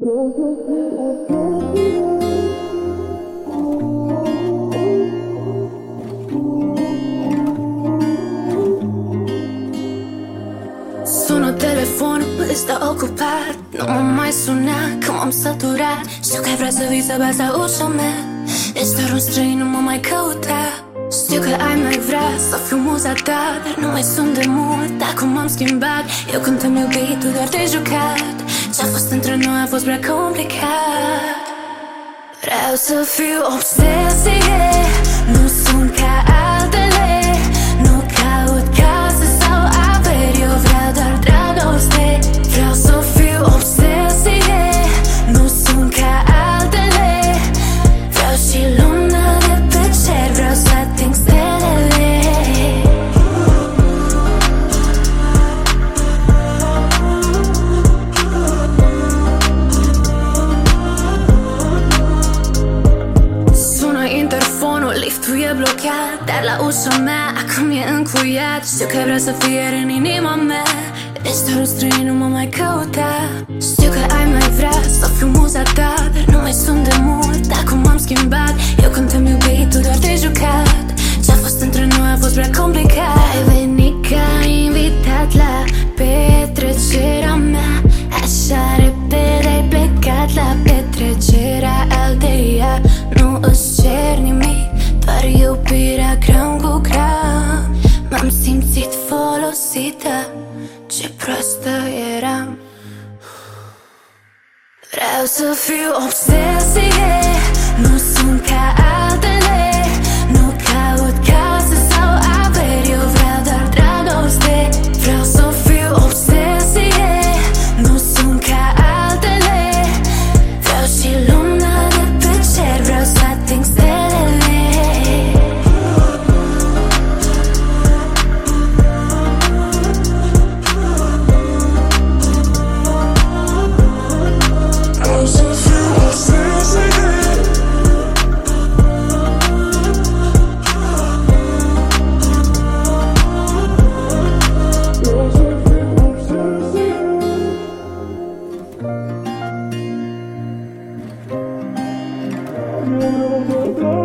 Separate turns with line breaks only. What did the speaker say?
Sună telefonul, ăsta ocupat. Nu mă mai suna, că m-am săturat. Știu că ai vrea să vii să bați la ușa mea. Ești doar un străin, nu mă mai căuta. Știu că ai mai vrea să fiu muza ta, dar nu mai sunt de mult, acum m-am schimbat. Eu când te-am iubit, tu doar te-ai jucat. Ce-a fost între noi a fost prea complicat. Vreau să fiu obsesie, nu sunt ca altele. Nu caut case sau averi, eu vreau doar dragoste. Vreau să fiu obsesie, nu sunt ca altele. Vreau și luna de pe cer, vreau să ating stelele. Sună interfonul, liftul e blocat, dar la ușa mea acum e încuiat. Știu că vrea să fie în inima mea. Ești doar un străin, nu mă mai căuta. Știu că ai mai vrea să fiu muza ta, dar nu mai sunt de mult, acum m-am schimbat. Eu când te-am iubit, tu doar te-ai jucat. Ce-a fost între noi a fost prea complicat. Ai venit ca invitat la petrecerea mea. Așa repede ai plecat la petrecerea alteia. Nu îți cer nimic, doar iubirea gram cu gram. M-am simțit folosită, ce proastă eram. Vreau să fiu obsesie, nu sunt ca altele. Nu caut case sau averi, eu vreau doar dragoste. Vreau să fiu obsesie, nu sunt ca altele. Vreau și luna de pe cer, vreau să ating stelele.
No, no, no, no.